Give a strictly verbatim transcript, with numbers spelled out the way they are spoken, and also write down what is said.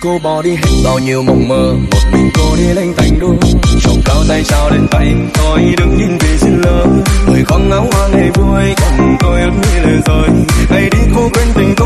Cô bỏ đi hết bao nhiêu mộng mơ, một mình cô đi lên thành đô, trồng cao tay trao lên tay, tôi đứng nhìn vì xin lỡ. Người con ngáo hoa ngày vui, còn tôi ướt mi lệ rơi. Ngày đi cô quên tình